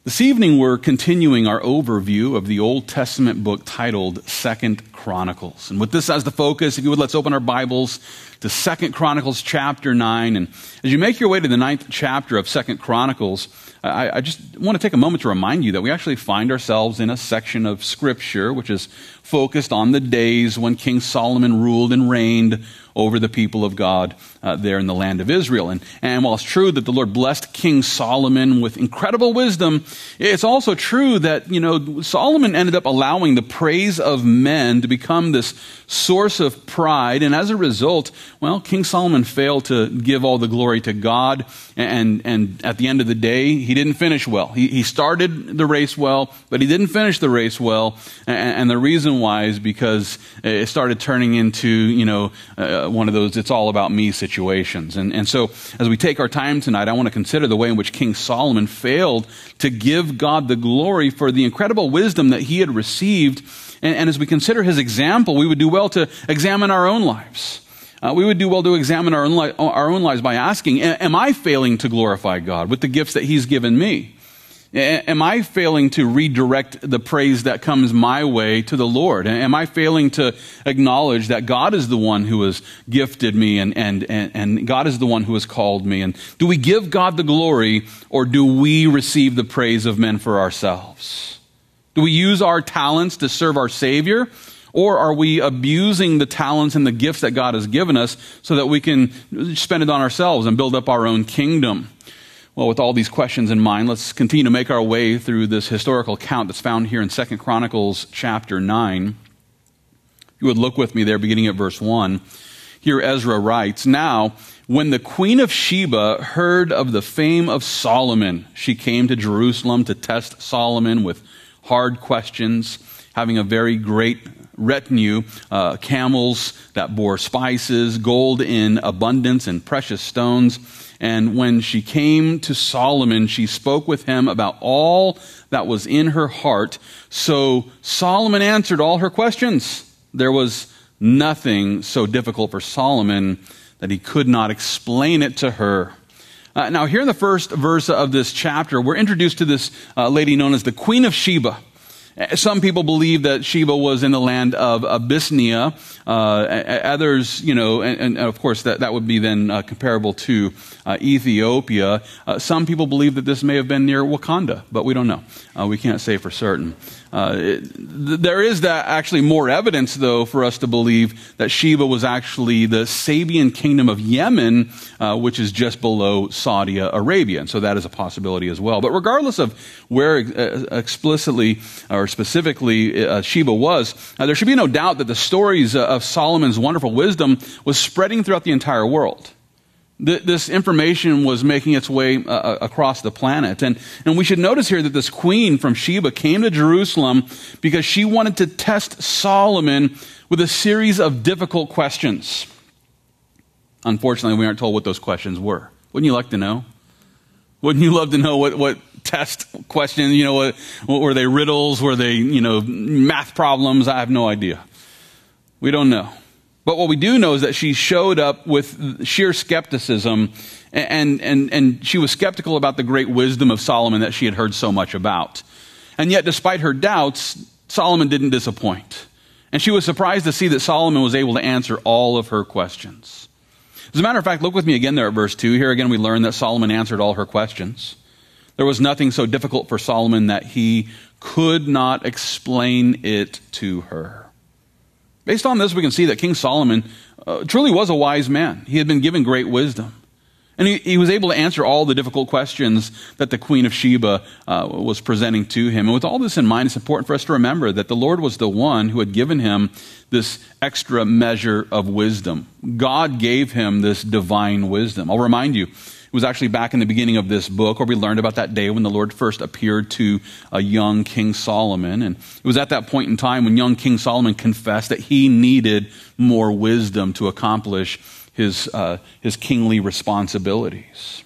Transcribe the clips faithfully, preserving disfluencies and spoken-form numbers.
This evening we're continuing our overview of the Old Testament book titled Second Chronicles. And with this as the focus, if you would, let's open our Bibles to Second Chronicles chapter nine. And as you make your way to the ninth chapter of Second Chronicles, I, I just want to take a moment to remind you that we actually find ourselves in a section of Scripture which is focused on the days when King Solomon ruled and reigned over the people of God uh, there in the land of Israel. And, and while it's true that the Lord blessed King Solomon with incredible wisdom, it's also true that, you know, Solomon ended up allowing the praise of men to become this source of pride. And as a result, well, King Solomon failed to give all the glory to God. And, and at the end of the day, he didn't finish well. He, he started the race well, but he didn't finish the race well. And, and the reason why is because it started turning into, you know, uh, one of those it's all about me situations. And, and so as we take our time tonight, I want to consider the way in which King Solomon failed to give God the glory for the incredible wisdom that he had received. And, and as we consider his example, we would do well to examine our own lives. Uh, we would do well to examine our own, li- our own lives by asking, am I failing to glorify God with the gifts that he's given me? Am I failing to redirect the praise that comes my way to the Lord? Am I failing to acknowledge that God is the one who has gifted me and, and, and, and God is the one who has called me? And do we give God the glory, or do we receive the praise of men for ourselves? Do we use our talents to serve our Savior, or are we abusing the talents and the gifts that God has given us so that we can spend it on ourselves and build up our own kingdom? Well, with all these questions in mind, let's continue to make our way through this historical account that's found here in Second Chronicles chapter nine. If you would look with me there, beginning at verse one. Here Ezra writes, "Now, when the queen of Sheba heard of the fame of Solomon, she came to Jerusalem to test Solomon with hard questions, having a very great retinue, uh, camels that bore spices, gold in abundance, and precious stones. And when she came to Solomon, she spoke with him about all that was in her heart. So Solomon answered all her questions. There was nothing so difficult for Solomon that he could not explain it to her." Uh, now, here in the first verse of this chapter, we're introduced to this uh, lady known as the Queen of Sheba. Some people believe that Sheba was in the land of Abyssinia. Uh, others, you know, and, and of course that, that would be then uh, comparable to uh, Ethiopia. Uh, some people believe that this may have been near Wakanda, but we don't know. Uh, we can't say for certain. Uh, it, th- there is that actually more evidence, though, for us to believe that Sheba was actually the Sabian kingdom of Yemen, uh, which is just below Saudi Arabia. And so that is a possibility as well. But regardless of where uh, explicitly or specifically uh, Sheba was, uh, there should be no doubt that the stories uh, of Solomon's wonderful wisdom was spreading throughout the entire world. This information was making its way uh, across the planet. And, and we should notice here that this queen from Sheba came to Jerusalem because she wanted to test Solomon with a series of difficult questions. Unfortunately, we aren't told what those questions were. Wouldn't you like to know? Wouldn't you love to know what, what test questions, you know, what, what were they, riddles? Were they, you know, math problems? I have no idea. We don't know. But what we do know is that she showed up with sheer skepticism, and, and, and she was skeptical about the great wisdom of Solomon that she had heard so much about. And yet, despite her doubts, Solomon didn't disappoint. And she was surprised to see that Solomon was able to answer all of her questions. As a matter of fact, look with me again there at verse two. Here again we learn that Solomon answered all her questions. There was nothing so difficult for Solomon that he could not explain it to her. Based on this, we can see that King Solomon uh, truly was a wise man. He had been given great wisdom. And he, he was able to answer all the difficult questions that the Queen of Sheba uh, was presenting to him. And with all this in mind, it's important for us to remember that the Lord was the one who had given him this extra measure of wisdom. God gave him this divine wisdom. I'll remind you, it was actually back in the beginning of this book where we learned about that day when the Lord first appeared to a young King Solomon. And it was at that point in time when young King Solomon confessed that he needed more wisdom to accomplish his, uh, his kingly responsibilities.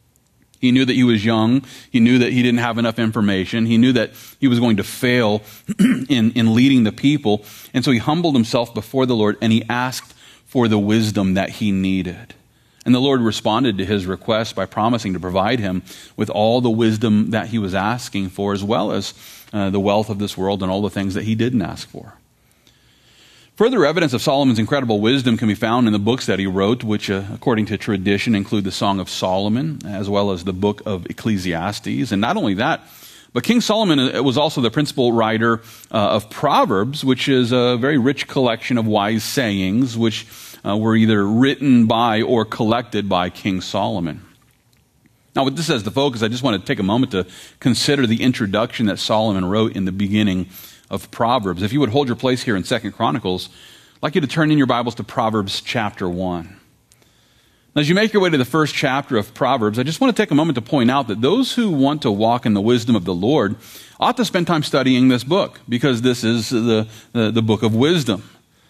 He knew that he was young. He knew that he didn't have enough information. He knew that he was going to fail in, in leading the people. And so he humbled himself before the Lord and he asked for the wisdom that he needed. And the Lord responded to his request by promising to provide him with all the wisdom that he was asking for, as well as uh, the wealth of this world and all the things that he didn't ask for. Further evidence of Solomon's incredible wisdom can be found in the books that he wrote, which, uh, according to tradition, include the Song of Solomon, as well as the book of Ecclesiastes. And not only that, but King Solomon was also the principal writer uh, of Proverbs, which is a very rich collection of wise sayings, which uh, were either written by or collected by King Solomon. Now, with this as the focus, I just want to take a moment to consider the introduction that Solomon wrote in the beginning of Proverbs. If you would hold your place here in Second Chronicles, I'd like you to turn in your Bibles to Proverbs chapter one. As you make your way to the first chapter of Proverbs, I just want to take a moment to point out that those who want to walk in the wisdom of the Lord ought to spend time studying this book, because this is the, the, the book of wisdom.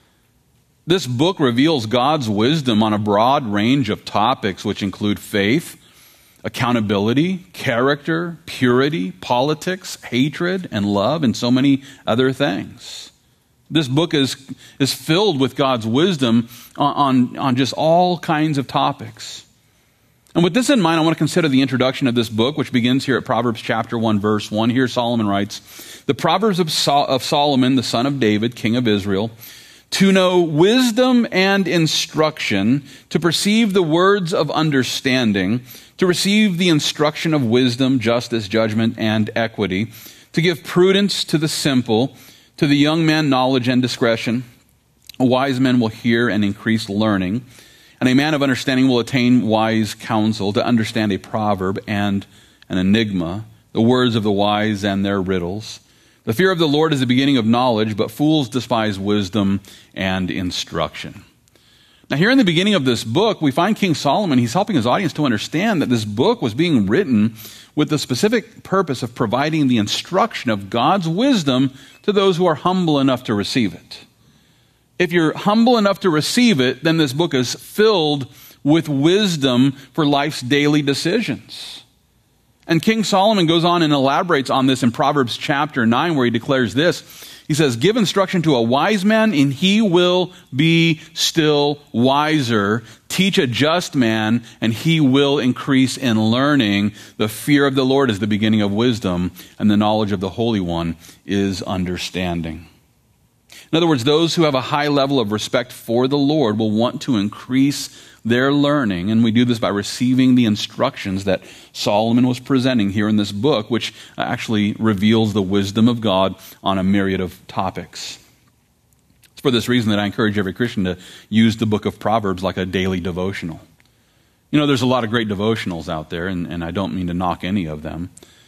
This book reveals God's wisdom on a broad range of topics, which include faith, accountability, character, purity, politics, hatred, and love, and so many other things. This book is, is filled with God's wisdom on, on, on just all kinds of topics. And with this in mind, I want to consider the introduction of this book, which begins here at Proverbs chapter one, verse one. Here Solomon writes, "The Proverbs of, Sol- of Solomon, the son of David, king of Israel, to know wisdom and instruction, to perceive the words of understanding, to receive the instruction of wisdom, justice, judgment, and equity, to give prudence to the simple, to the young man knowledge and discretion. A wise man will hear and increase learning, and a man of understanding will attain wise counsel, to understand a proverb and an enigma, the words of the wise and their riddles. The fear of the Lord is the beginning of knowledge, but fools despise wisdom and instruction." Now, here in the beginning of this book, we find King Solomon, he's helping his audience to understand that this book was being written with the specific purpose of providing the instruction of God's wisdom to those who are humble enough to receive it. If you're humble enough to receive it, then this book is filled with wisdom for life's daily decisions. And King Solomon goes on and elaborates on this in Proverbs chapter nine, where he declares this. He says, "Give instruction to a wise man, and he will be still wiser. Teach a just man, and he will increase in learning. The fear of the Lord is the beginning of wisdom, and the knowledge of the Holy One is understanding." In other words, those who have a high level of respect for the Lord will want to increase their learning, and we do this by receiving the instructions that Solomon was presenting here in this book, which actually reveals the wisdom of God on a myriad of topics. It's for this reason that I encourage every Christian to use the book of Proverbs like a daily devotional. You know, there's a lot of great devotionals out there, and, and I don't mean to knock any of them.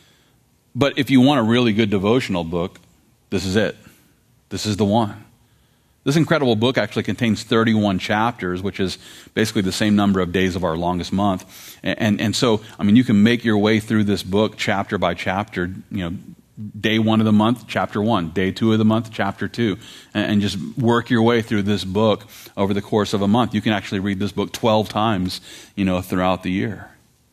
But if you want a really good devotional book, this is it. This is the one. This incredible book actually contains thirty-one chapters, which is basically the same number of days of our longest month. And, and, and so, I mean, you can make your way through this book chapter by chapter, you know, day one of the month, chapter one, day two of the month, chapter two, and, and just work your way through this book over the course of a month. You can actually read this book twelve times, you know, throughout the year.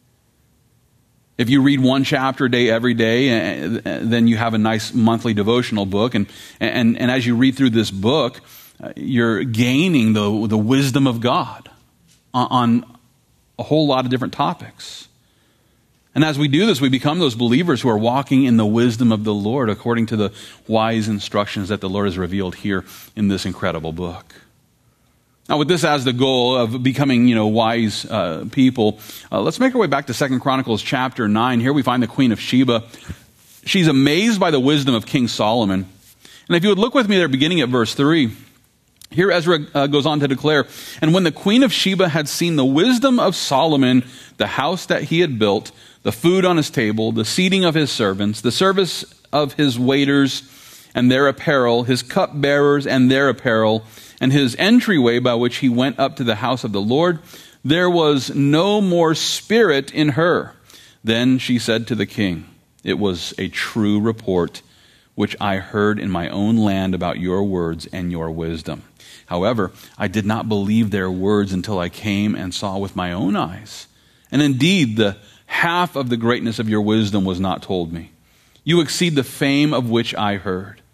If you read one chapter a day every day, then you have a nice monthly devotional book. And, and, and as you read through this book, you're gaining the, the wisdom of God on, on a whole lot of different topics. And as we do this, we become those believers who are walking in the wisdom of the Lord according to the wise instructions that the Lord has revealed here in this incredible book. Now, with this as the goal of becoming, you know, wise uh, people, uh, let's make our way back to Second Chronicles chapter nine. Here we find the Queen of Sheba. She's amazed by the wisdom of King Solomon. And if you would look with me there, beginning at verse three, here Ezra uh, goes on to declare, "And when the Queen of Sheba had seen the wisdom of Solomon, the house that he had built, the food on his table, the seating of his servants, the service of his waiters and their apparel, his cupbearers and their apparel, and his entryway by which he went up to the house of the Lord, there was no more spirit in her. Then she said to the king, 'It was a true report which I heard in my own land about your words and your wisdom. However, I did not believe their words until I came and saw with my own eyes. And indeed, the half of the greatness of your wisdom was not told me. You exceed the fame of which I heard.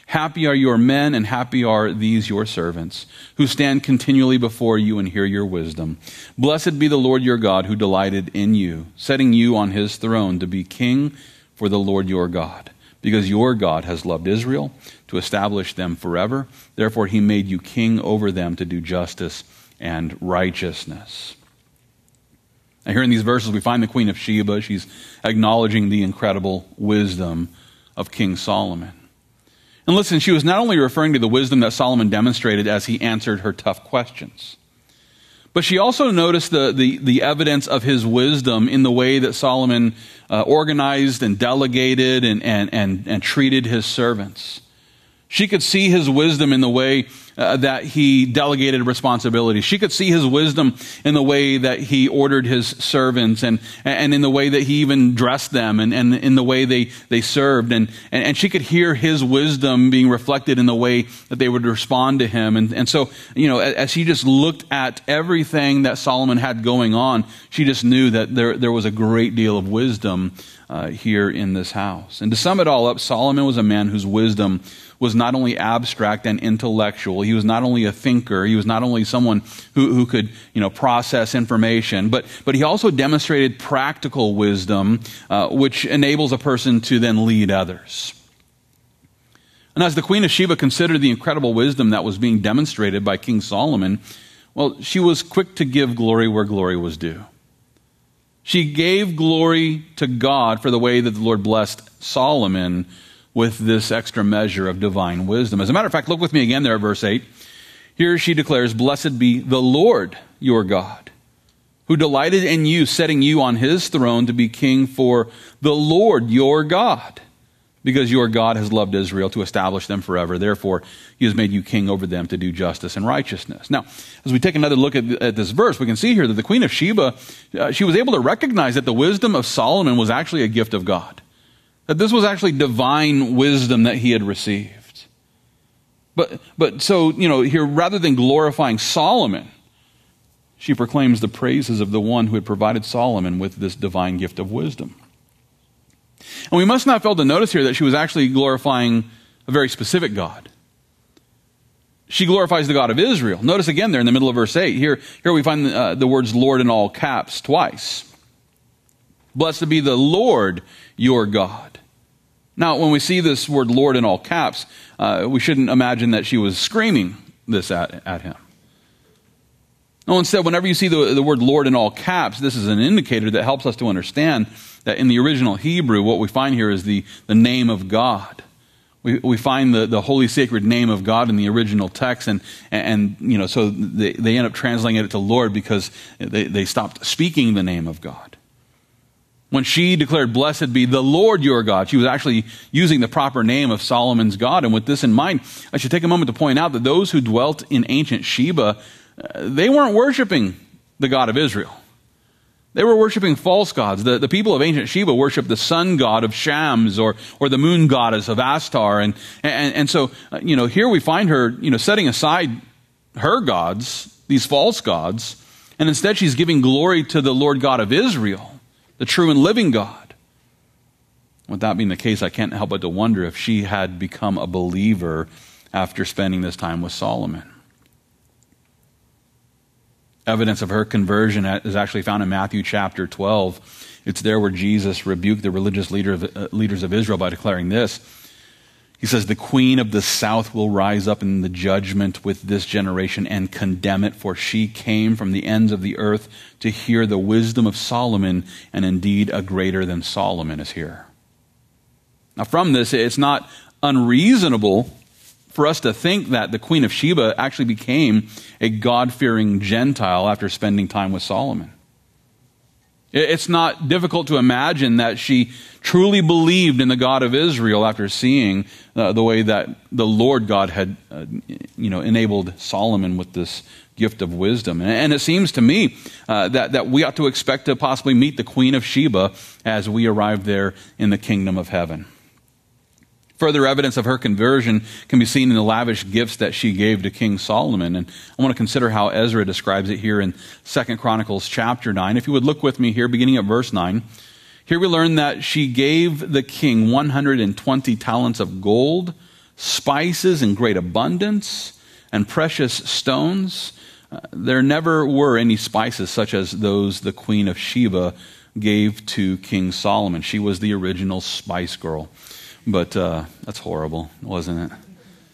Happy are your men, and happy are these your servants, who stand continually before you and hear your wisdom. Blessed be the Lord your God, who delighted in you, setting you on his throne to be king for the Lord your God. Because your God has loved Israel, to establish them forever. Therefore he made you king over them to do justice and righteousness. Now here in these verses we find the Queen of Sheba. She's acknowledging the incredible wisdom of King Solomon. And listen, she was not only referring to the wisdom that Solomon demonstrated as he answered her tough questions, but she also noticed the, the, the evidence of his wisdom in the way that Solomon uh, organized and delegated and, and, and, and treated his servants. She could see his wisdom in the way uh, that he delegated responsibility. She could see his wisdom in the way that he ordered his servants and, and in the way that he even dressed them and, and in the way they, they served. And, and, and she could hear his wisdom being reflected in the way that they would respond to him. And, and so, you know, as she just looked at everything that Solomon had going on, she just knew that there, there was a great deal of wisdom uh, here in this house. And to sum it all up, Solomon was a man whose wisdom was not only abstract and intellectual. He was not only a thinker. He was not only someone who, who could, you know, process information, but, but he also demonstrated practical wisdom, uh, which enables a person to then lead others. And as the Queen of Sheba considered the incredible wisdom that was being demonstrated by King Solomon, well, she was quick to give glory where glory was due. She gave glory to God for the way that the Lord blessed Solomon with this extra measure of divine wisdom. As a matter of fact, look with me again there at verse eight. Here she declares, "Blessed be the Lord your God, who delighted in you, setting you on his throne to be king for the Lord your God. Because your God has loved Israel to establish them forever. Therefore, he has made you king over them to do justice and righteousness." Now, as we take another look at, at this verse, we can see here that the Queen of Sheba, uh, she was able to recognize that the wisdom of Solomon was actually a gift of God. That this was actually divine wisdom that he had received. But, but so, you know, here, rather than glorifying Solomon, she proclaims the praises of the one who had provided Solomon with this divine gift of wisdom. And we must not fail to notice here that she was actually glorifying a very specific God. She glorifies the God of Israel. Notice again there in the middle of verse eight. Here, here we find uh, the words Lord in all caps twice. Blessed be the Lord your God. Now, when we see this word Lord in all caps, uh, we shouldn't imagine that she was screaming this at, at him. No, instead, whenever you see the, the word Lord in all caps, this is an indicator that helps us to understand that in the original Hebrew, what we find here is the, the name of God. We, we find the, the holy sacred name of God in the original text, and, and you know, so they, they end up translating it to Lord because they, they stopped speaking the name of God. When she declared, "Blessed be the Lord your God," she was actually using the proper name of Solomon's God. And with this in mind, I should take a moment to point out that those who dwelt in ancient Sheba, uh, they weren't worshiping the God of Israel. They were worshiping false gods. The, the people of ancient Sheba worshiped the sun god of Shams or, or the moon goddess of Astar. And, and, and so, uh, you know, here we find her, you know, setting aside her gods, these false gods, and instead she's giving glory to the Lord God of Israel, the true and living God. With that being the case, I can't help but to wonder if she had become a believer after spending this time with Solomon. Evidence of her conversion is actually found in Matthew chapter twelve. It's there where Jesus rebuked the religious leader of, uh, leaders of Israel by declaring this. He says, "The queen of the south will rise up in the judgment with this generation and condemn it, for she came from the ends of the earth to hear the wisdom of Solomon, and indeed a greater than Solomon is here." Now from this, it's not unreasonable for us to think that the Queen of Sheba actually became a God-fearing Gentile after spending time with Solomon. It's not difficult to imagine that she truly believed in the God of Israel after seeing uh, the way that the Lord God had, uh, you know, enabled Solomon with this gift of wisdom. And, and it seems to me uh, that, that we ought to expect to possibly meet the Queen of Sheba as we arrive there in the kingdom of heaven. Further evidence of her conversion can be seen in the lavish gifts that she gave to King Solomon. And I want to consider how Ezra describes it here in Second Chronicles chapter nine. If you would look with me here, beginning at verse nine. Here we learn that she gave the king one hundred twenty talents of gold, spices in great abundance, and precious stones. Uh, there never were any spices such as those the Queen of Sheba gave to King Solomon. She was the original spice girl. But uh, that's horrible, wasn't it?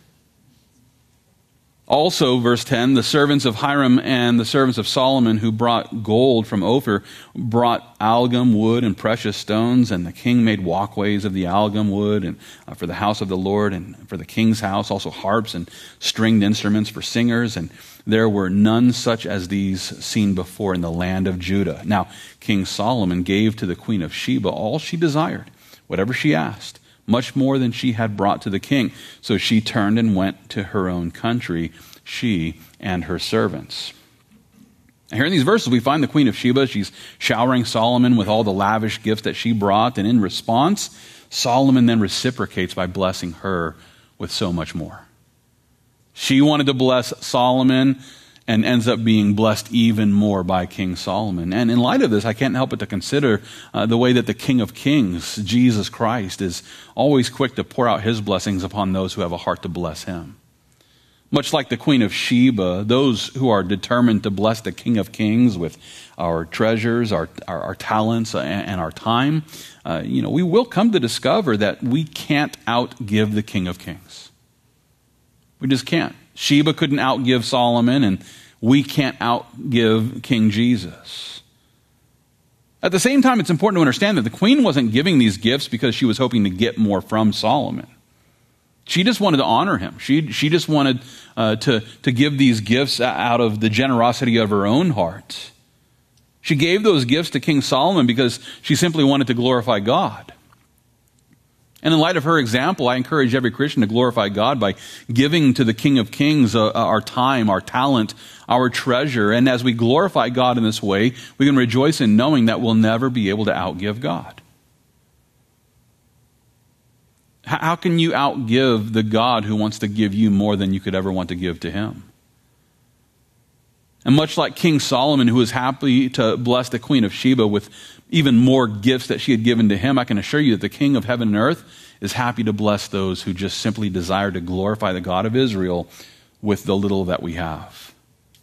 Also, verse ten, the servants of Hiram and the servants of Solomon who brought gold from Ophir brought algum wood and precious stones, and the king made walkways of the algum wood and uh, for the house of the Lord and for the king's house, also harps and stringed instruments for singers, and there were none such as these seen before in the land of Judah. Now, King Solomon gave to the Queen of Sheba all she desired, whatever she asked, much more than she had brought to the king. So she turned and went to her own country, she and her servants. And here in these verses, we find the Queen of Sheba. She's showering Solomon with all the lavish gifts that she brought. And in response, Solomon then reciprocates by blessing her with so much more. She wanted to bless Solomon and ends up being blessed even more by King Solomon. And in light of this, I can't help but to consider uh, the way that the King of Kings, Jesus Christ, is always quick to pour out his blessings upon those who have a heart to bless him. Much like the Queen of Sheba, those who are determined to bless the King of Kings with our treasures, our, our, our talents, and, and our time, uh, you know, we will come to discover that we can't outgive the King of Kings. We just can't. Sheba couldn't outgive Solomon, and we can't outgive King Jesus. At the same time, it's important to understand that the queen wasn't giving these gifts because she was hoping to get more from Solomon. She just wanted to honor him. She, she just wanted uh, to, to give these gifts out of the generosity of her own heart. She gave those gifts to King Solomon because she simply wanted to glorify God. And in light of her example, I encourage every Christian to glorify God by giving to the King of Kings uh, our time, our talent, our treasure. And as we glorify God in this way, we can rejoice in knowing that we'll never be able to outgive God. How can you outgive the God who wants to give you more than you could ever want to give to him? And much like King Solomon, who was happy to bless the Queen of Sheba with even more gifts that she had given to him, I can assure you that the King of heaven and earth is happy to bless those who just simply desire to glorify the God of Israel with the little that we have.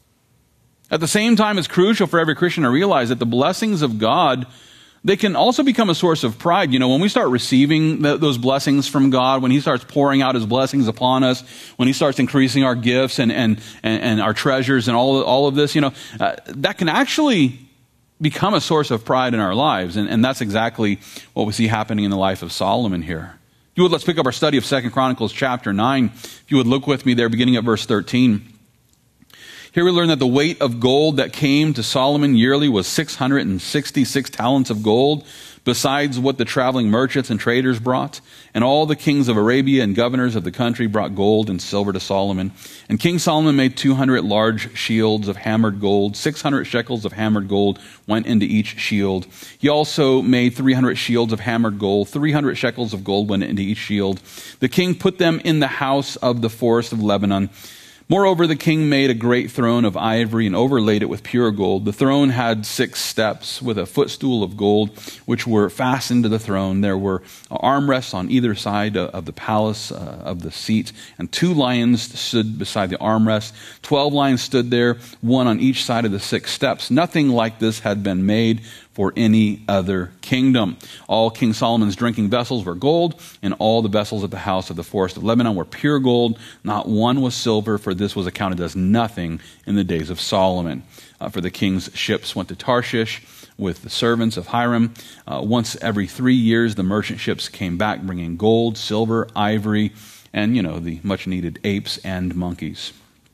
At the same time, it's crucial for every Christian to realize that the blessings of God, they can also become a source of pride. You know, when we start receiving the, those blessings from God, when he starts pouring out his blessings upon us, when he starts increasing our gifts and and and, and our treasures and all, all of this, you know, uh, that can actually become a source of pride in our lives. And, and that's exactly what we see happening in the life of Solomon here. If you would, let's pick up our study of Second Chronicles chapter nine. If you would look with me there, beginning at verse thirteen. Here we learn that the weight of gold that came to Solomon yearly was six hundred sixty-six talents of gold, besides what the traveling merchants and traders brought. And all the kings of Arabia and governors of the country brought gold and silver to Solomon. And King Solomon made two hundred large shields of hammered gold. six hundred shekels of hammered gold went into each shield. He also made three hundred shields of hammered gold. three hundred shekels of gold went into each shield. The king put them in the house of the forest of Lebanon. Moreover, the king made a great throne of ivory and overlaid it with pure gold. The throne had six steps with a footstool of gold, which were fastened to the throne. There were armrests on either side of the palace uh, of the seat, and two lions stood beside the armrests. Twelve lions stood there, one on each side of the six steps. Nothing like this had been made for any other kingdom. All King Solomon's drinking vessels were gold, and all the vessels at the house of the forest of Lebanon were pure gold. Not one was silver, for this was accounted as nothing in the days of Solomon. Uh, for the king's ships went to Tarshish with the servants of Hiram. Uh, once every three years, the merchant ships came back bringing gold, silver, ivory, and, you know, the much-needed apes and monkeys.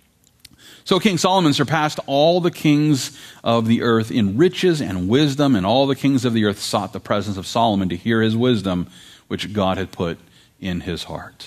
So King Solomon surpassed all the kings of the earth in riches and wisdom, and all the kings of the earth sought the presence of Solomon to hear his wisdom, which God had put in his heart.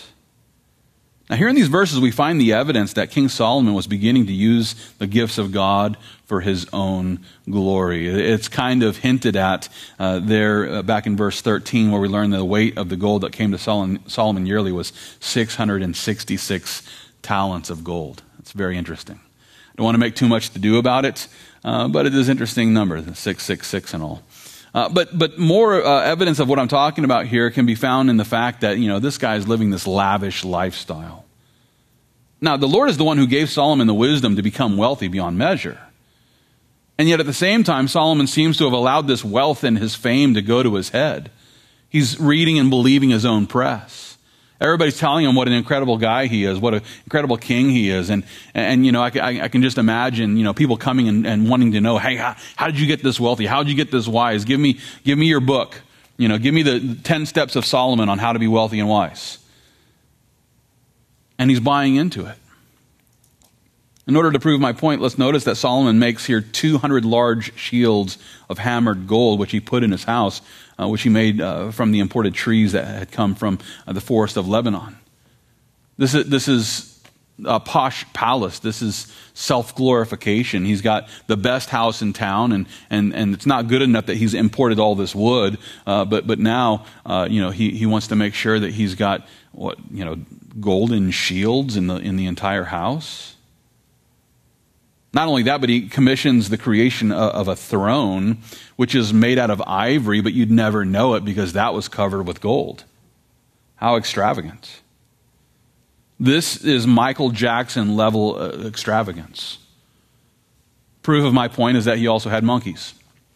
Now here in these verses, we find the evidence that King Solomon was beginning to use the gifts of God for his own glory. It's kind of hinted at uh, there uh, back in verse thirteen, where we learn that the weight of the gold that came to Solomon, Solomon yearly was six hundred sixty-six talents of gold. It's very interesting. I don't want to make too much to do about it, uh, but it is an interesting number, the six six six and all. Uh, but but more uh, evidence of what I'm talking about here can be found in the fact that, you know, this guy is living this lavish lifestyle. Now, the Lord is the one who gave Solomon the wisdom to become wealthy beyond measure. And yet at the same time, Solomon seems to have allowed this wealth and his fame to go to his head. He's reading and believing his own press. Everybody's telling him what an incredible guy he is, what an incredible king he is. And, and you know, I, I, I can just imagine, you know, people coming and, and wanting to know, hey, how, how did you get this wealthy? How did you get this wise? Give me, give me your book. You know, give me the ten steps of Solomon on how to be wealthy and wise. And he's buying into it. In order to prove my point, let's notice that Solomon makes here two hundred large shields of hammered gold, which he put in his house, uh, which he made uh, from the imported trees that had come from uh, the forest of Lebanon. This is, this is a posh palace. This is self-glorification. He's got the best house in town, and, and, and it's not good enough that he's imported all this wood, uh, but, but now uh, you know, he, he wants to make sure that he's got what, you know, golden shields in the, in the entire house. Not only that, but he commissions the creation of a throne, which is made out of ivory, but you'd never know it because that was covered with gold. How extravagant. This is Michael Jackson level extravagance. Proof of my point is that he also had monkeys.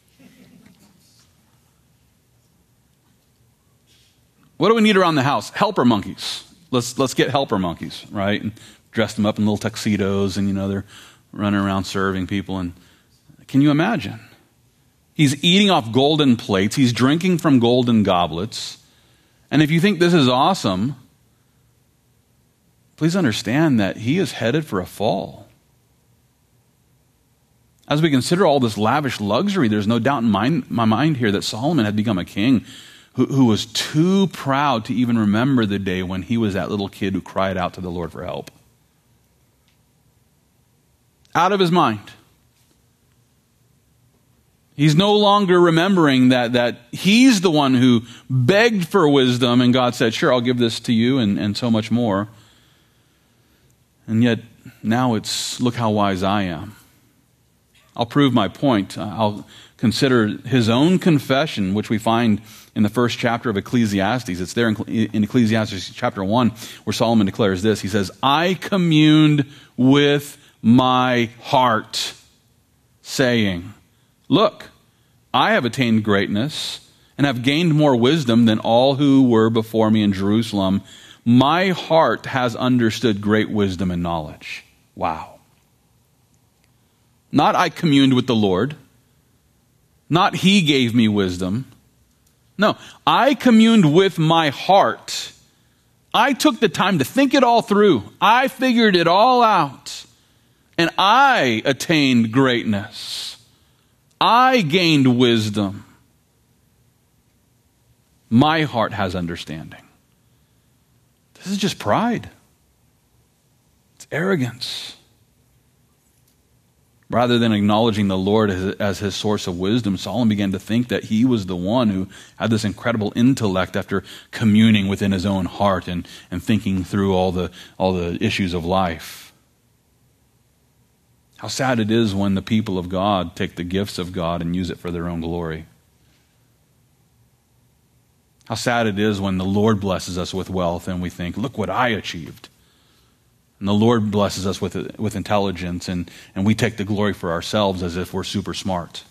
What do we need around the house? Helper monkeys. Let's, let's get helper monkeys, right? And dress them up in little tuxedos, and, you know, they're running around serving people. And can you imagine? He's eating off golden plates. He's drinking from golden goblets. And if you think this is awesome, please understand that he is headed for a fall. As we consider all this lavish luxury, there's no doubt in my, my mind here that Solomon had become a king who, who was too proud to even remember the day when he was that little kid who cried out to the Lord for help. Out of his mind. He's no longer remembering that, that he's the one who begged for wisdom, and God said, sure, I'll give this to you, and, and so much more. And yet, now it's, look how wise I am. I'll prove my point. I'll consider his own confession, which we find in the first chapter of Ecclesiastes. It's there in, in Ecclesiastes chapter one, where Solomon declares this. He says, I communed with my heart, saying, look, I have attained greatness and have gained more wisdom than all who were before me in Jerusalem. My heart has understood great wisdom and knowledge. Wow. Not I communed with the Lord. Not he gave me wisdom. No, I communed with my heart. I took the time to think it all through. I figured it all out. And I attained greatness. I gained wisdom. My heart has understanding. This is just pride. It's arrogance. Rather than acknowledging the Lord as, as his source of wisdom, Solomon began to think that he was the one who had this incredible intellect after communing within his own heart and, and thinking through all the, all the issues of life. How sad it is when the people of God take the gifts of God and use it for their own glory. How sad it is when the Lord blesses us with wealth and we think, look what I achieved. And the Lord blesses us with, with intelligence, and, and we take the glory for ourselves as if we're super smart.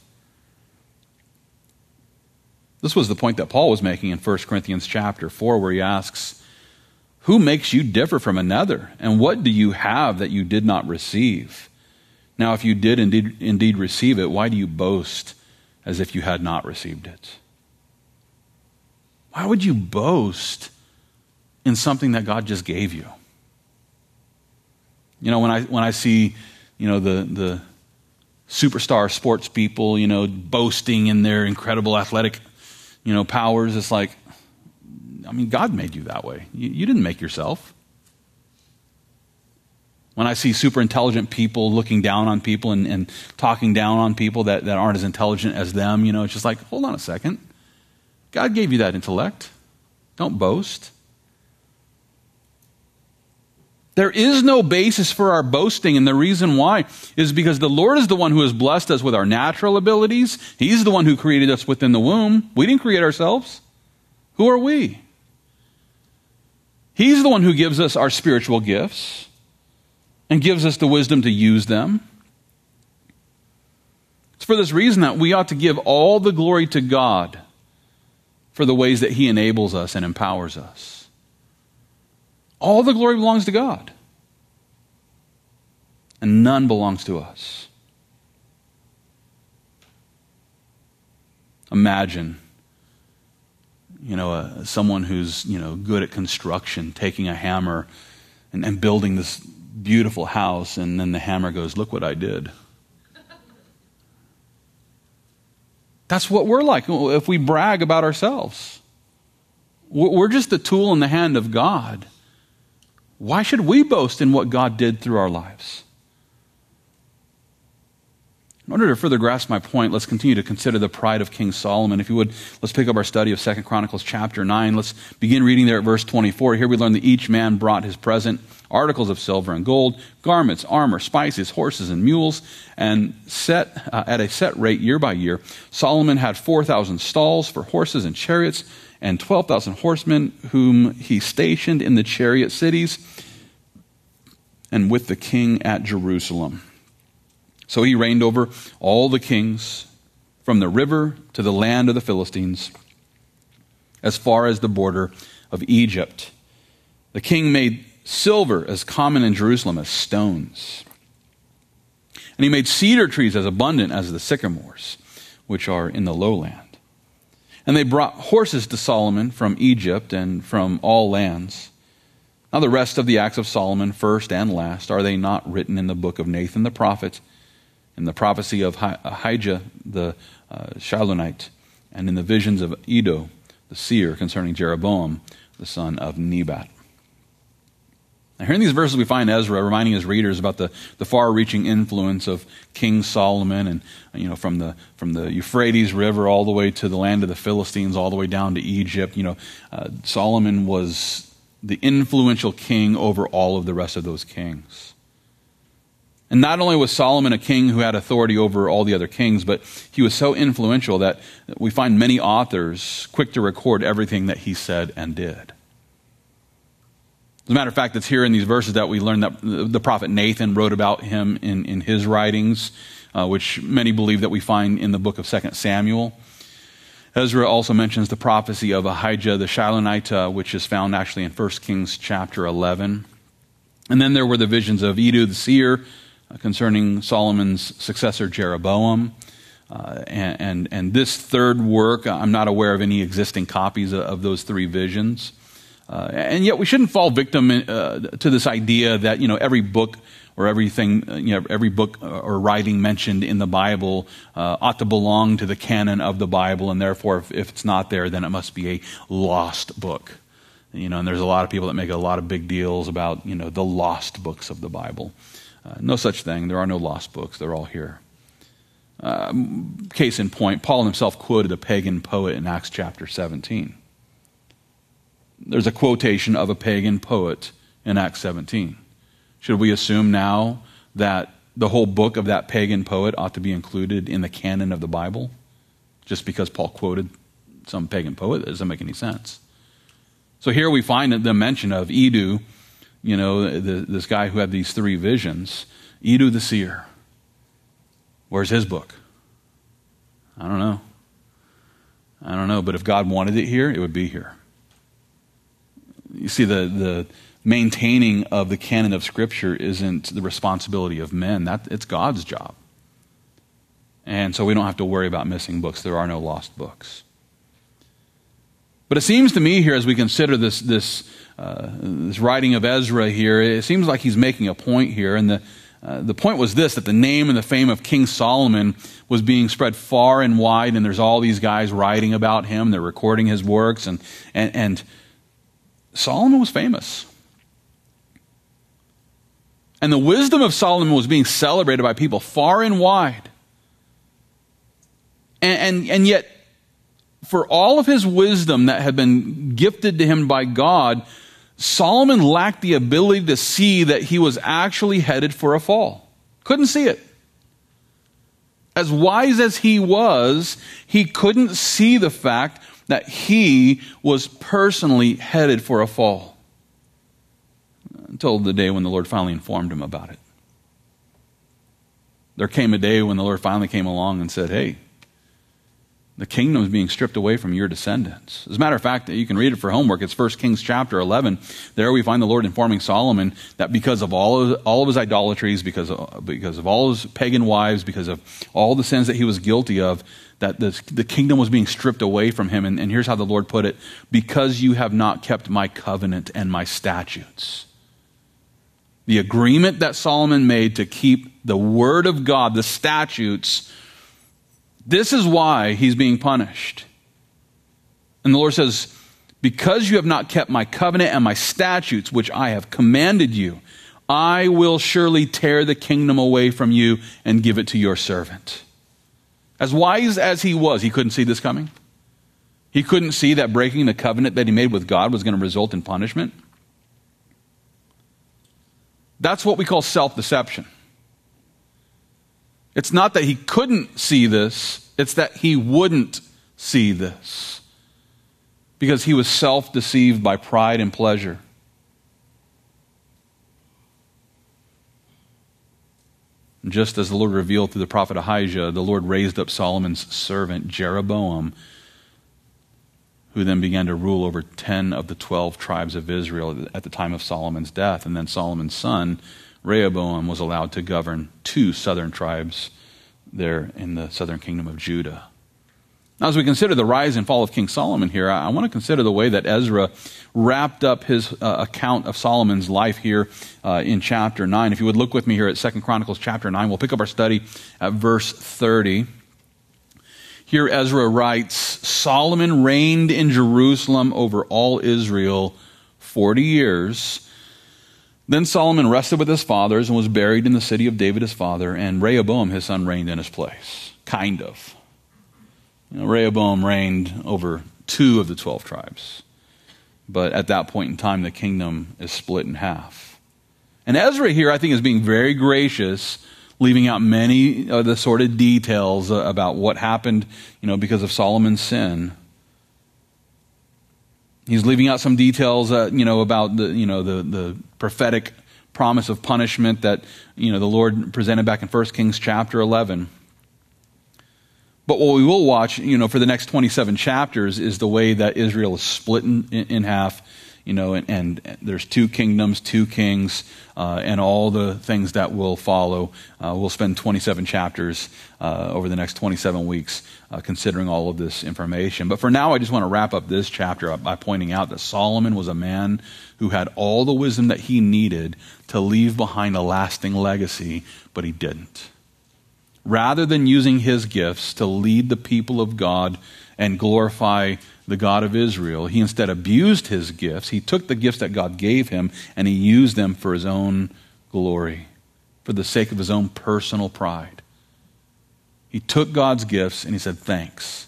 This was the point that Paul was making in First Corinthians chapter four, where he asks, who makes you differ from another? And what do you have that you did not receive? Now, if you did indeed, indeed receive it, why do you boast as if you had not received it? Why would you boast in something that God just gave you? You know, when I when I see, you know, the the superstar sports people, you know, boasting in their incredible athletic, you know, powers, it's like, I mean, God made you that way. You, you didn't make yourself. When I see super intelligent people looking down on people and, and talking down on people that, that aren't as intelligent as them, you know, it's just like, hold on a second. God gave you that intellect. Don't boast. There is no basis for our boasting, and the reason why is because the Lord is the one who has blessed us with our natural abilities. He's the one who created us within the womb. We didn't create ourselves. Who are we? He's the one who gives us our spiritual gifts and gives us the wisdom to use them. It's for this reason that we ought to give all the glory to God for the ways that He enables us and empowers us. All the glory belongs to God, and none belongs to us. Imagine, you know, uh, someone who's, you know, good at construction, taking a hammer and, and building this beautiful house, and then the hammer goes, "Look what I did." That's what we're like if we brag about ourselves. We're just a tool in the hand of God. Why should we boast in what God did through our lives? In order to further grasp my point, let's continue to consider the pride of King Solomon. If you would, let's pick up our study of Second Chronicles chapter nine. Let's begin reading there at verse twenty-four. Here we learn that each man brought his present, articles of silver and gold, garments, armor, spices, horses, and mules, and set uh, at a set rate year by year. Solomon had four thousand stalls for horses and chariots, and twelve thousand horsemen whom he stationed in the chariot cities and with the king at Jerusalem. So he reigned over all the kings from the river to the land of the Philistines, as far as the border of Egypt. The king made silver as common in Jerusalem as stones. And he made cedar trees as abundant as the sycamores, which are in the lowland. And they brought horses to Solomon from Egypt and from all lands. Now the rest of the acts of Solomon, first and last, are they not written in the book of Nathan the prophet, in the prophecy of Ahijah the uh, Shilonite, and in the visions of Iddo the seer concerning Jeroboam the son of Nebat? Now, here in these verses we find Ezra reminding his readers about the, the far-reaching influence of King Solomon, and you know, from the from the Euphrates River all the way to the land of the Philistines, all the way down to Egypt. You know, uh, Solomon was the influential king over all of the rest of those kings. And not only was Solomon a king who had authority over all the other kings, but he was so influential that we find many authors quick to record everything that he said and did. As a matter of fact, it's here in these verses that we learn that the prophet Nathan wrote about him in, in his writings, uh, which many believe that we find in the book of Second Samuel. Ezra also mentions the prophecy of Ahijah the Shilonite, uh, which is found actually in First Kings chapter eleven. And then there were the visions of Iddo the seer uh, concerning Solomon's successor Jeroboam. Uh, and, and, and this third work, I'm not aware of any existing copies of, of those three visions. Uh, and yet we shouldn't fall victim uh, to this idea that, you know, every book or everything, you know, every book or writing mentioned in the Bible uh, ought to belong to the canon of the Bible, and therefore if, if it's not there, then it must be a lost book. You know, and there's a lot of people that make a lot of big deals about, you know, the lost books of the Bible. Uh, no such thing. There are no lost books. They're all here. Uh, case in point, Paul himself quoted a pagan poet in Acts chapter seventeen. There's a quotation of a pagan poet in Acts seventeen. Should we assume now that the whole book of that pagan poet ought to be included in the canon of the Bible? Just because Paul quoted some pagan poet? That doesn't make any sense. So here we find the mention of Iddo, you know, the, this guy who had these three visions. Iddo the seer. Where's his book? I don't know. I don't know, but if God wanted it here, it would be here. You see, the, the maintaining of the canon of Scripture isn't the responsibility of men. That, it's God's job. And so we don't have to worry about missing books. There are no lost books. But it seems to me here, as we consider this, this, uh, this writing of Ezra here, it seems like he's making a point here. And the, uh, the point was this, that the name and the fame of King Solomon was being spread far and wide, and there's all these guys writing about him. They're recording his works, and and and Solomon was famous. And the wisdom of Solomon was being celebrated by people far and wide. And, and, and yet, for all of his wisdom that had been gifted to him by God, Solomon lacked the ability to see that he was actually headed for a fall. Couldn't see it. As wise as he was, he couldn't see the fact that he was personally headed for a fall. Until the day when the Lord finally informed him about it. There came a day when the Lord finally came along and said, hey, the kingdom is being stripped away from your descendants. As a matter of fact, you can read it for homework. It's First Kings chapter eleven. There we find the Lord informing Solomon that because of all of, all of his idolatries, because of, because of all his pagan wives, because of all the sins that he was guilty of, that the, the kingdom was being stripped away from him. And, and here's how the Lord put it: because you have not kept my covenant and my statutes. The agreement that Solomon made to keep the word of God, the statutes, this is why he's being punished. And the Lord says, because you have not kept my covenant and my statutes, which I have commanded you, I will surely tear the kingdom away from you and give it to your servant. As wise as he was, he couldn't see this coming. He couldn't see that breaking the covenant that he made with God was going to result in punishment. That's what we call self-deception. It's not that he couldn't see this, it's that he wouldn't see this. Because he was self-deceived by pride and pleasure. And just as the Lord revealed through the prophet Ahijah, the Lord raised up Solomon's servant Jeroboam, who then began to rule over ten of the twelve tribes of Israel at the time of Solomon's death. And then Solomon's son, Rehoboam, was allowed to govern two southern tribes there in the southern kingdom of Judah. Now, as we consider the rise and fall of King Solomon here, I want to consider the way that Ezra wrapped up his uh, account of Solomon's life here uh, in chapter nine. If you would look with me here at Second Chronicles chapter nine, we'll pick up our study at verse thirty. Here Ezra writes, Solomon reigned in Jerusalem over all Israel forty years. Then Solomon rested with his fathers and was buried in the city of David his father, and Rehoboam his son reigned in his place. Kind of. You know, Rehoboam reigned over two of the twelve tribes. But at that point in time, the kingdom is split in half. And Ezra here, I think, is being very gracious, leaving out many of the sort of details about what happened, you know, because of Solomon's sin. He's leaving out some details, uh, you know, about the, you know, the, the prophetic promise of punishment that, you know, the Lord presented back in First Kings chapter eleven. But what we will watch, you know, for the next twenty-seven chapters is the way that Israel is split in, in half, you know, and, and there's two kingdoms, two kings, uh, and all the things that will follow. Uh, we'll spend twenty-seven chapters uh, over the next twenty-seven weeks uh, considering all of this information. But for now, I just want to wrap up this chapter by pointing out that Solomon was a man who had all the wisdom that he needed to leave behind a lasting legacy, but he didn't. Rather than using his gifts to lead the people of God and glorify the God of Israel, he instead abused his gifts. He took the gifts that God gave him and he used them for his own glory, for the sake of his own personal pride. He took God's gifts and he said, thanks.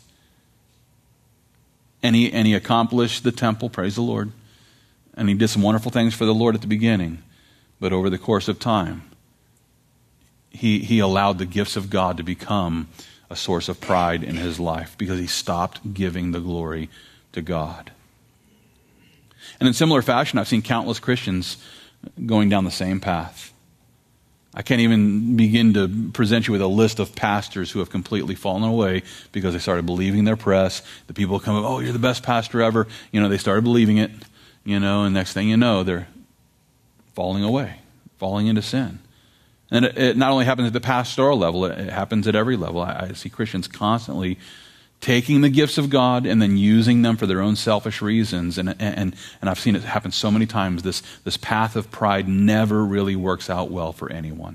And he, and he accomplished the temple, praise the Lord. And he did some wonderful things for the Lord at the beginning. But over the course of time, He, he allowed the gifts of God to become a source of pride in his life because he stopped giving the glory to God. And in similar fashion, I've seen countless Christians going down the same path. I can't even begin to present you with a list of pastors who have completely fallen away because they started believing their press. The people come up, oh, you're the best pastor ever. You know, they started believing it, you know, and next thing you know, they're falling away, falling into sin. And it, it not only happens at the pastoral level, it, it happens at every level. I, I see Christians constantly taking the gifts of God and then using them for their own selfish reasons. And and and I've seen it happen so many times. This, this path of pride never really works out well for anyone.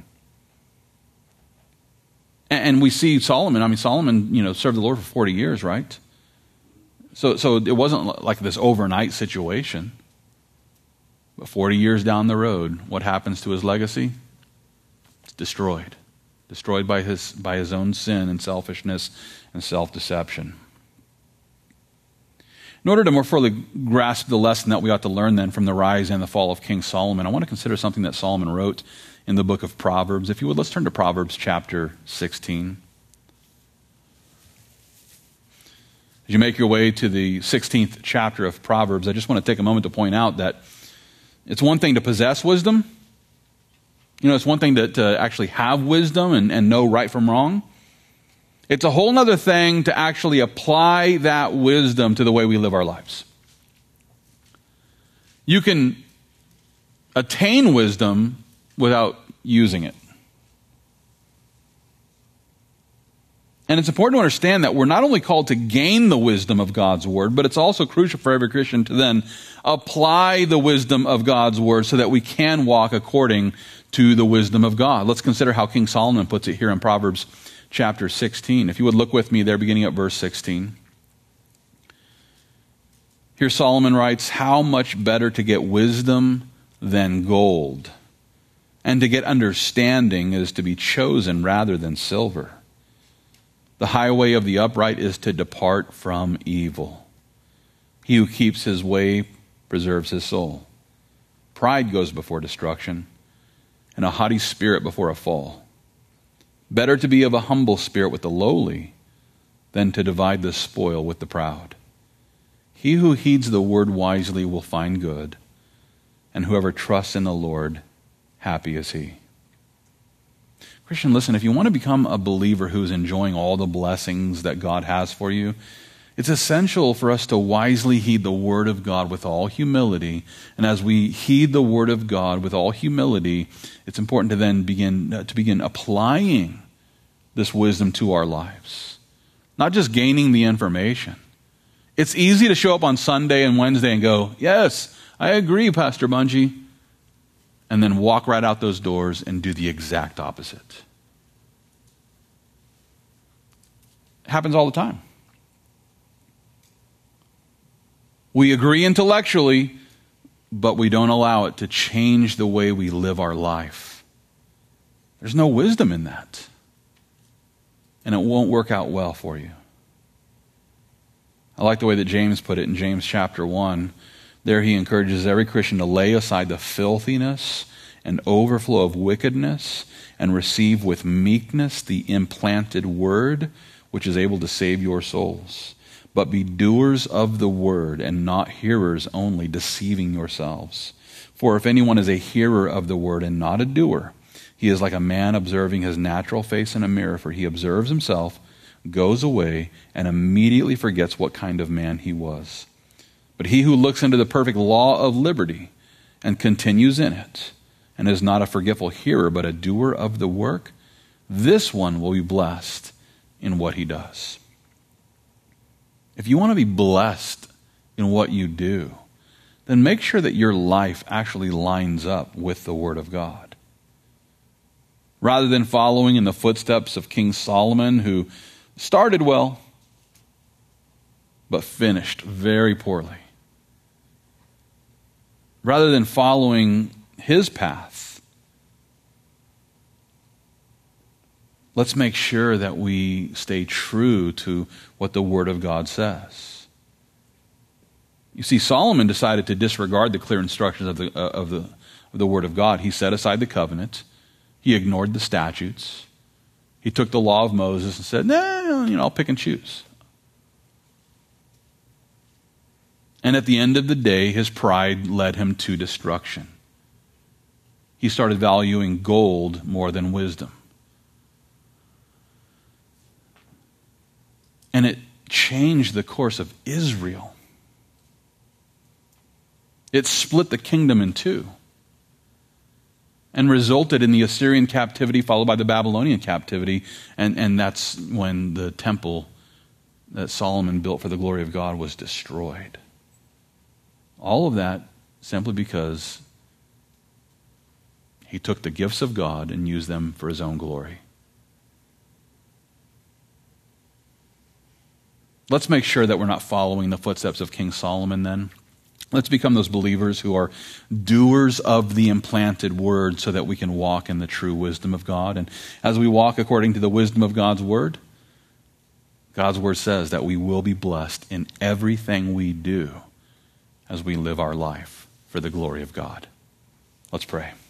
And, and we see Solomon, I mean, Solomon, you know, served the Lord for forty years, right? So, so it wasn't like this overnight situation. But forty years down the road, what happens to his legacy? Destroyed. Destroyed by his by his own sin and selfishness and self-deception. In order to more fully grasp the lesson that we ought to learn then from the rise and the fall of King Solomon, I want to consider something that Solomon wrote in the book of Proverbs. If you would, let's turn to Proverbs chapter sixteen. As you make your way to the sixteenth chapter of Proverbs, I just want to take a moment to point out that it's one thing to possess wisdom. You know, it's one thing to, to actually have wisdom and, and know right from wrong. It's a whole other thing to actually apply that wisdom to the way we live our lives. You can attain wisdom without using it. And it's important to understand that we're not only called to gain the wisdom of God's word, but it's also crucial for every Christian to then apply the wisdom of God's word so that we can walk according to the wisdom of God. Let's consider how King Solomon puts it here in Proverbs chapter sixteen. If you would look with me there, beginning at verse sixteen. Here Solomon writes, "How much better to get wisdom than gold, and to get understanding is to be chosen rather than silver. The highway of the upright is to depart from evil. He who keeps his way preserves his soul. Pride goes before destruction, and a haughty spirit before a fall. Better to be of a humble spirit with the lowly than to divide the spoil with the proud. He who heeds the word wisely will find good, and whoever trusts in the Lord, happy is he." Christian, listen, if you want to become a believer who's enjoying all the blessings that God has for you, it's essential for us to wisely heed the word of God with all humility. And as we heed the word of God with all humility, it's important to then begin uh, to begin applying this wisdom to our lives. Not just gaining the information. It's easy to show up on Sunday and Wednesday and go, "Yes, I agree, Pastor Bungie," and then walk right out those doors and do the exact opposite. It happens all the time. We agree intellectually, but we don't allow it to change the way we live our life. There's no wisdom in that. And it won't work out well for you. I like the way that James put it in James chapter one. There he encourages every Christian to lay aside the filthiness and overflow of wickedness and receive with meekness the implanted word, which is able to save your souls. But be doers of the word and not hearers only, deceiving yourselves. For if anyone is a hearer of the word and not a doer, he is like a man observing his natural face in a mirror, for he observes himself, goes away, and immediately forgets what kind of man he was. But he who looks into the perfect law of liberty and continues in it, and is not a forgetful hearer, but a doer of the work, this one will be blessed in what he does. If you want to be blessed in what you do, then make sure that your life actually lines up with the Word of God. Rather than following in the footsteps of King Solomon, who started well, but finished very poorly. Rather than following his path, let's make sure that we stay true to what the Word of God says. You see, Solomon decided to disregard the clear instructions of the, uh, of the, of the Word of God. He set aside the covenant. He ignored the statutes. He took the law of Moses and said, "No, you know, I'll pick and choose." And at the end of the day, his pride led him to destruction. He started valuing gold more than wisdom. And it changed the course of Israel. It split the kingdom in two and resulted in the Assyrian captivity followed by the Babylonian captivity. And, and that's when the temple that Solomon built for the glory of God was destroyed. All of that simply because he took the gifts of God and used them for his own glory. Let's make sure that we're not following the footsteps of King Solomon then. Let's become those believers who are doers of the implanted word so that we can walk in the true wisdom of God. And as we walk according to the wisdom of God's word, God's word says that we will be blessed in everything we do as we live our life for the glory of God. Let's pray.